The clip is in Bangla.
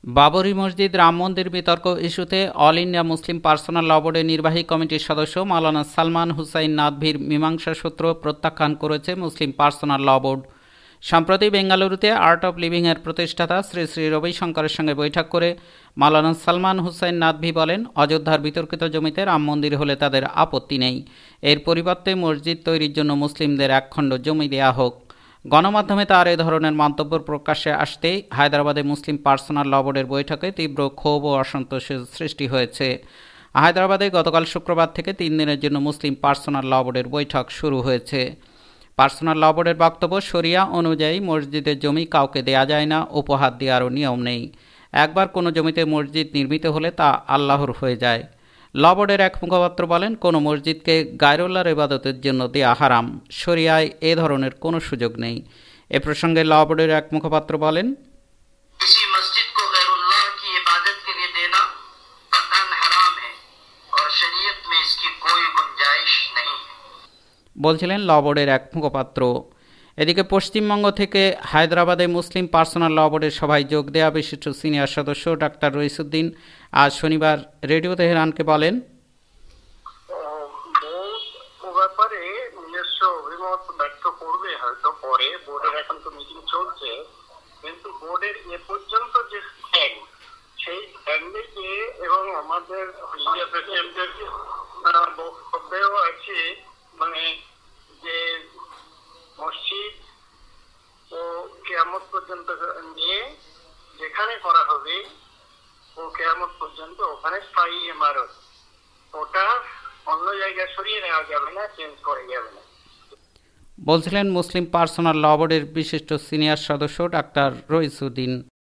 বাবরি মসজিদ রাম মন্দির বিতর্ক ইস্যুতে all India Muslim personal law বোর্ডের নির্বাহী কমিটির সদস্য মাওলানা সালমান হুসাইন নাদভির মীমাংসা সূত্র প্রত্যাখ্যান করেছে মুসলিম পার্সোনাল ল বোর্ড। সম্প্রতি বেঙ্গালুরুতে আর্ট অব লিভিংয়ের প্রতিষ্ঠাতা শ্রী শ্রী রবিশঙ্করের সঙ্গে বৈঠক করে মাওলানা সালমান হুসাইন নাদভি বলেন, অযোধ্যার বিতর্কিত জমিতে রাম মন্দির হলে তাদের আপত্তি নেই, এর পরিবর্তে মসজিদ তৈরির জন্য মুসলিমদের একখণ্ড জমি দেয়া হোক। গণমাধ্যমে তার এ ধরনের মন্তব্য প্রকাশ্যে আসতেই হায়দ্রাবাদে মুসলিম পার্সোনাল ল বোর্ডের বৈঠকে তীব্র ক্ষোভ ও অসন্তোষের সৃষ্টি হয়েছে। হায়দ্রাবাদে গতকাল শুক্রবার থেকে 3 দিনের জন্য মুসলিম পার্সোনাল ল বোর্ডের বৈঠক শুরু হয়েছে। পার্সোনাল ল বোর্ডের বক্তব্য, শরিয়া অনুযায়ী মসজিদের জমি কাউকে দেয়া যায় না, উপহার দেওয়ারও নিয়ম নেই। একবার কোনো জমিতে মসজিদ নির্মিত হলে তা আল্লাহর হয়ে যায়। ল বোর্ডের এক মুখপাত্র বলেন, কোনো মসজিদকে গায়রুল্লাহর ইবাদতের জন্য দেয়া হারাম, শরিয়ায় এ ধরনের কোনো সুযোগ নেই। এ প্রসঙ্গে ল বোর্ডের এক মুখপাত্র বলেন, বলছিলেন ল বোর্ডের এক মুখপাত্র। এদিকে পশ্চিমবঙ্গ থেকে হায়দ্রাবাদে মুসলিম পার্সোনাল ল বোর্ডের সভায় যোগ দেয়া বিশিষ্ট সিনিয়র সদস্য ডাক্তার রইসুদ্দিন আজ শনিবার রেডিও তেহরানকে বলেন, ব্যাপারে নিজস্ব অভিমত ব্যক্ত করবে হয়তো পরে, বোর্ডের এখন তো মিটিং চলছে, কিন্তু বোর্ডের এ পর্যন্ত যে স্ট্যান্ড, সেই স্ট্যান্ডে এবং আমাদের ইন্ডিয়া প্রেসিডেন্টের বক্তব্যেও আছে, মানে যে মসজিদ ও কেয়ামত পর্যন্ত নিয়ে যেখানে করা হবে ও কেয়ামত পর্যন্ত ওখানে স্থায়ী ইমারত, ওটা অন্য জায়গায় সরিয়ে নেওয়া যাবে না, চেঞ্জ করা যাবে না, বলছিলেন মুসলিম পার্সোনাল ল বোর্ডের বিশিষ্ট সিনিয়র সদস্য ডাক্তার রইসুদ্দিন।